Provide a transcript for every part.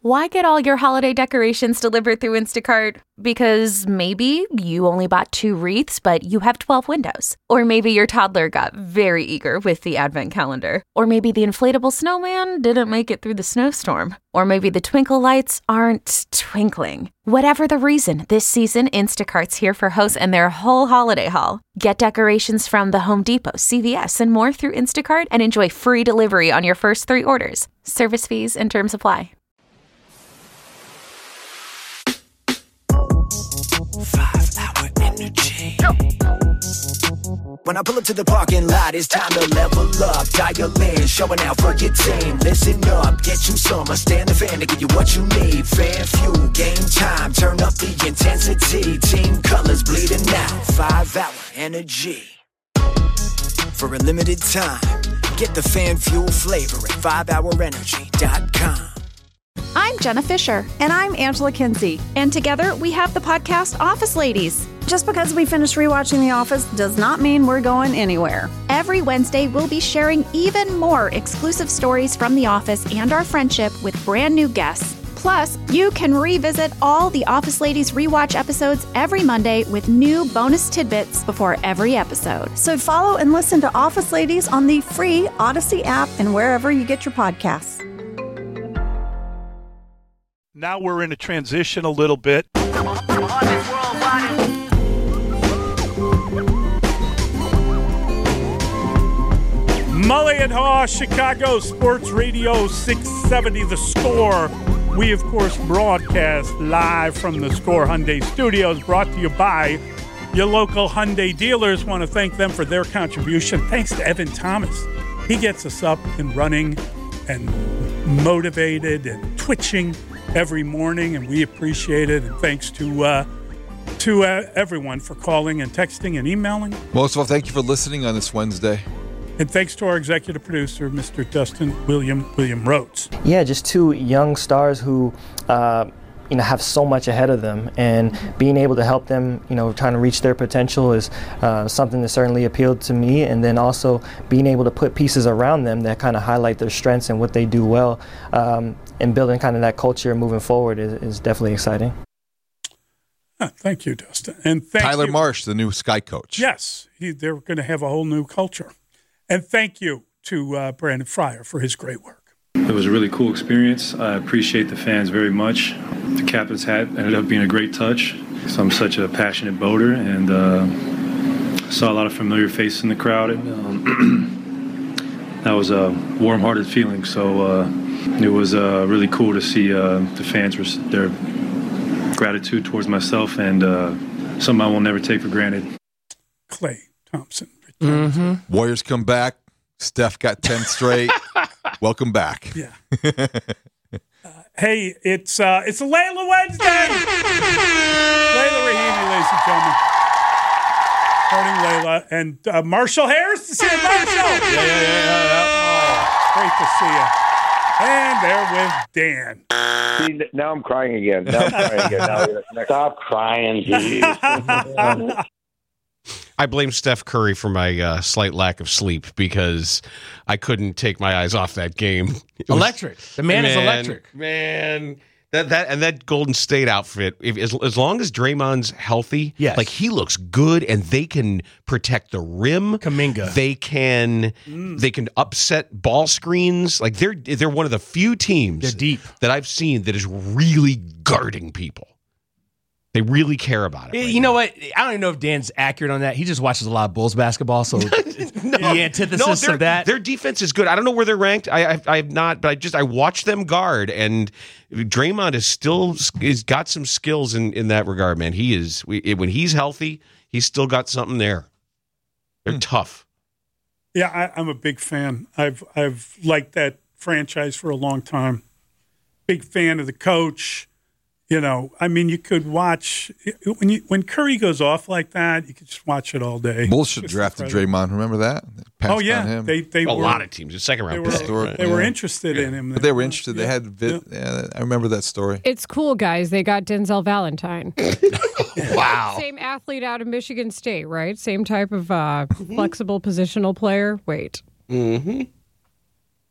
Why get all your holiday decorations delivered through Instacart? Because maybe you only bought 2 wreaths, but you have 12 windows. Or maybe your toddler got very eager with the advent calendar. Or maybe the inflatable snowman didn't make it through the snowstorm. Or maybe the twinkle lights aren't twinkling. Whatever the reason, this season, Instacart's here for hosts and their whole holiday haul. Get decorations from the Home Depot, CVS, and more through Instacart and enjoy free delivery on your first 3 orders. Service fees and terms apply. 5-hour Energy. When I pull up to the parking lot, it's time to level up. Dial in, showing out for your team. Listen up, get you some. I stand the fan to give you what you need. Fan fuel, game time, turn up the intensity. Team colors bleeding out. 5-hour Energy. For a limited time, get the fan fuel flavor at 5hourenergy.com. I'm Jenna Fisher. And I'm Angela Kinsey. And together we have the podcast Office Ladies. Just because we finished rewatching The Office does not mean we're going anywhere. Every Wednesday, we'll be sharing even more exclusive stories from The Office and our friendship with brand new guests. Plus, you can revisit all the Office Ladies rewatch episodes every Monday with new bonus tidbits before every episode. So follow and listen to Office Ladies on the free Odyssey app and wherever you get your podcasts. Now we're in a transition a little bit. Mully and Haw, Chicago Sports Radio 670 The Score. We, of course, broadcast live from the Score Hyundai Studios, brought to you by your local Hyundai dealers. Want to thank them for their contribution. Thanks to Evan Thomas. He gets us up and running and motivated and twitching every morning, and we appreciate it. And thanks to everyone for calling and texting and emailing. Most of all, thank you for listening on this Wednesday. And thanks to our executive producer, Mr. Dustin William Rhodes. Yeah, just 2 young stars who have so much ahead of them, and being able to help them, trying to reach their potential is something that certainly appealed to me. And then also being able to put pieces around them that kind of highlight their strengths and what they do well, and building kind of that culture moving forward is definitely exciting. Thank you, Dustin. And thank Tyler you. Marsh, the new Sky coach. Yes, they're going to have a whole new culture. And thank you to Brandon Fryer for his great work. It was a really cool experience. I appreciate the fans very much. The captain's hat ended up being a great touch. So I'm such a passionate boater, and saw a lot of familiar faces in the crowd. That was a warm-hearted feeling. So it was really cool to see the fans, their gratitude towards myself, and something I will never take for granted. Klay Thompson. Mm-hmm. Warriors come back. Steph got 10 straight. Welcome back. Yeah. Hey, it's a Layla Wednesday. Layla Rahimi, ladies and gentlemen. Morning, Layla. And Marshall Harris to see you, Marshall. Yeah. Oh, great to see you. And they're with Dan. See, now I'm crying again. Stop crying, please. I blame Steph Curry for my slight lack of sleep because I couldn't take my eyes off that game. Electric. The man is electric. Man, that Golden State outfit, as long as Draymond's healthy, yes. Like he looks good and they can protect the rim. Kuminga. They can upset ball screens. Like they're one of the few teams they're deep. That I've seen that is really guarding people. They really care about it. You know what? I don't even know if Dan's accurate on that. He just watches a lot of Bulls basketball, so the antithesis of that. Their defense is good. I don't know where they're ranked. I have not, but I watch them guard, and Draymond is got some skills in that regard. Man, when he's healthy, he's still got something there. They're tough. Yeah, I'm a big fan. I've liked that franchise for a long time. Big fan of the coach. You could watch when Curry goes off like that. You could just watch it all day. Bulls should draft Draymond. Remember that? Oh yeah, on him. They a lot of teams. The second round. They were interested in him. But they were interested. They had. I remember that story. It's cool, guys. They got Denzel Valentine. Wow. Same athlete out of Michigan State, right? Same type of flexible positional player. Wait. Mm-hmm.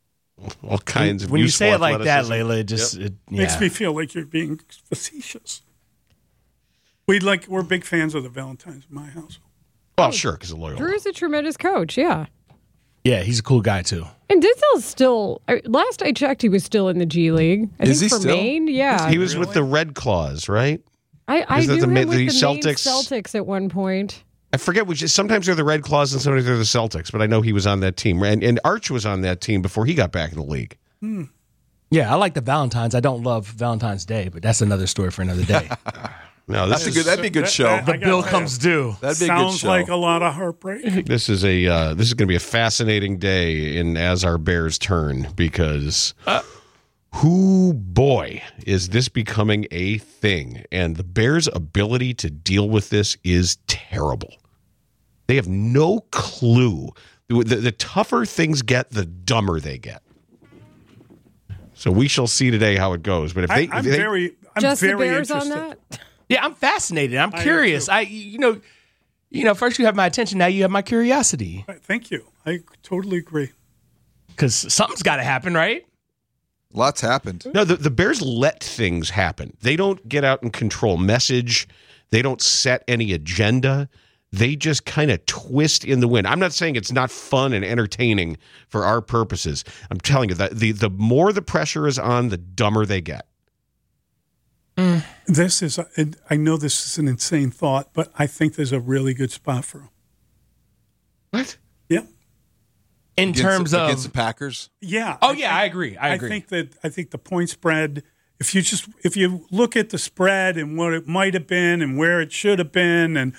all kinds of when you useful say it like that, athleticism. Layla, it just Makes me feel like you're being facetious. We're big fans of the Valentines in my house. Well, sure, because of loyal. Drew's a tremendous coach, yeah. Yeah, he's a cool guy, too. And Denzel's still, last I checked, he was still in the G League. I Is think he for still? Maine, yeah. He was with the Red Claws, right? I Is that knew the him Ma- with the the Celtics? Maine Celtics at one point. I forget which. Sometimes they're the Red Claws and sometimes they're the Celtics, but I know he was on that team. And Arch was on that team before he got back in the league. Yeah, I like the Valentines. I don't love Valentine's Day, but that's another story for another day. No, that'd be a good show. The bill comes due. That'd be a good Sounds show. like a lot of heartbreak. This is going to be a fascinating day as our Bears turn because boy, is this becoming a thing. And the Bears' ability to deal with this is terrible. They have no clue. The tougher things get, the dumber they get. So we shall see today how it goes. But I'm very Just the very Bears interested. on that? Yeah, I'm fascinated. I'm I am curious. too. First you have my attention, now you have my curiosity. Thank you. I totally agree. Because something's got to happen, right? Lots happened. No, the Bears let things happen. They don't get out and control message. They don't set any agenda. They just kind of twist in the wind. I'm not saying it's not fun and entertaining for our purposes. I'm telling you that the more the pressure is on, the dumber they get. This is, I know this is an insane thought, but I think there's a really good spot for him. What? Yeah. In terms of against the Packers. Yeah. Oh, yeah, I agree. I agree. I think the point spread, if you look at the spread and what it might have been and where it should have been, and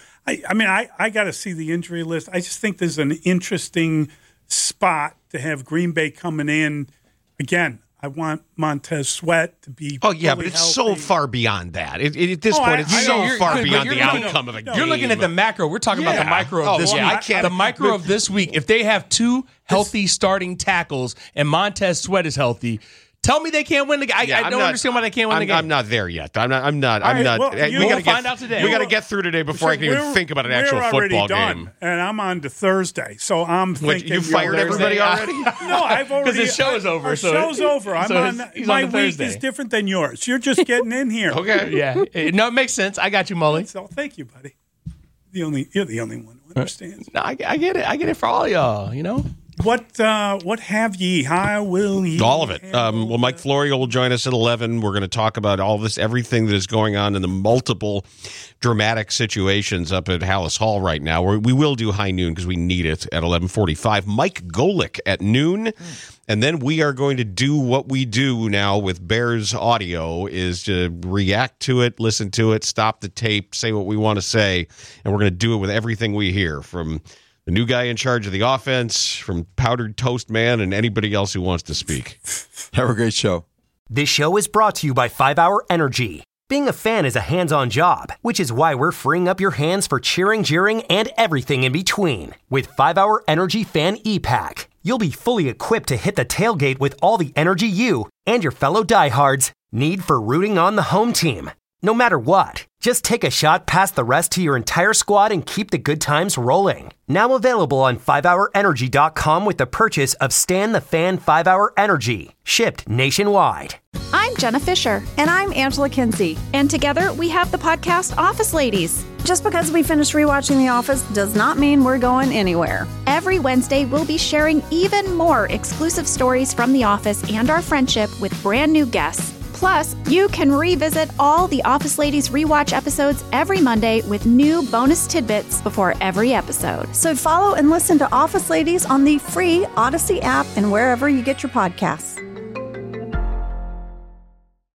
I got to see the injury list. I just think there's an interesting spot to have Green Bay coming in. Again, I want Montez Sweat to be. Oh, yeah, fully but it's healthy. so far beyond that. At this Oh, point, it's so You're- far but beyond you're the looking- outcome of a game. You're looking at the macro. We're talking about the Yeah. micro Oh, of this yeah, week. I can't- The micro of this week, if they have two healthy starting tackles and Montez Sweat is healthy, tell me they can't win the game. I don't understand why they can't win the game. I'm not there yet. I'm not. well, we got to find out today. We got to get through today before I can even think about an actual we're already football done, game. and I'm on to Thursday, so I'm thinking you fired everybody already? No, I've already. Because his show is over. Our so show's over. I'm so on. he's My on the week Thursday. is different than yours. You're just getting in here. Okay. Yeah. No, it makes sense. I got you, Mully. So thank you, buddy. You're the only one who understands. No, I get it. I get it for all y'all, you know? What have ye? How will ye? All of it. Well, Mike Florio will join us at 11. We're going to talk about all this, everything that is going on in the multiple dramatic situations up at Hallis Hall right now. We will do high noon because we need it at 11:45. Mike Golick at noon. And then we are going to do what we do now with Bears audio, is to react to it, listen to it, stop the tape, say what we want to say. And we're going to do it with everything we hear from the new guy in charge of the offense, from Powdered Toast Man, and anybody else who wants to speak. Have a great show. This show is brought to you by 5 Hour Energy. Being a fan is a hands-on job, which is why we're freeing up your hands for cheering, jeering, and everything in between. With 5 Hour Energy Fan E-Pack, you'll be fully equipped to hit the tailgate with all the energy you and your fellow diehards need for rooting on the home team. No matter what, just take a shot past the rest to your entire squad and keep the good times rolling. Now available on 5hourenergy.com with the purchase of Stan the Fan 5 Hour Energy, shipped nationwide. I'm Jenna Fisher. And I'm Angela Kinsey. And together we have the podcast Office Ladies. Just because we finished rewatching The Office does not mean we're going anywhere. Every Wednesday, we'll be sharing even more exclusive stories from The Office and our friendship with brand new guests. Plus, you can revisit all the Office Ladies rewatch episodes every Monday with new bonus tidbits before every episode. So follow and listen to Office Ladies on the free Odyssey app and wherever you get your podcasts.